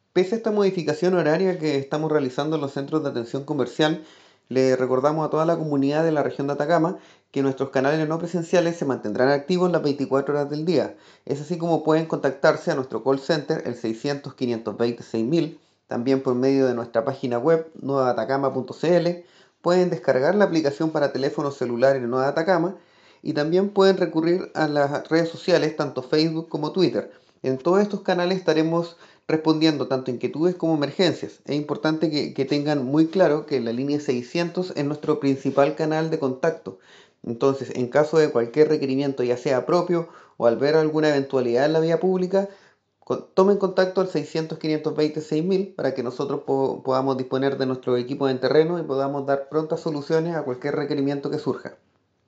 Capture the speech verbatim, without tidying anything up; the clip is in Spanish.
Pese a esta modificación horaria que estamos realizando en los centros de atención comercial, le recordamos a toda la comunidad de la región de Atacama que nuestros canales no presenciales se mantendrán activos las veinticuatro horas del día. Es así como pueden contactarse a nuestro call center, el seiscientos, quinientos veinte, seis mil, también por medio de nuestra página web nueva atacama punto c l. Pueden descargar la aplicación para teléfonos celulares de Nueva Atacama y también pueden recurrir a las redes sociales, tanto Facebook como Twitter. En todos estos canales estaremos respondiendo tanto inquietudes como emergencias. Es importante que, que tengan muy claro que la línea seiscientos es nuestro principal canal de contacto. Entonces, en caso de cualquier requerimiento, ya sea propio o al ver alguna eventualidad en la vía pública, con- tomen contacto al seiscientos, quinientos veinte, seis mil para que nosotros po- podamos disponer de nuestro equipo en terreno y podamos dar prontas soluciones a cualquier requerimiento que surja.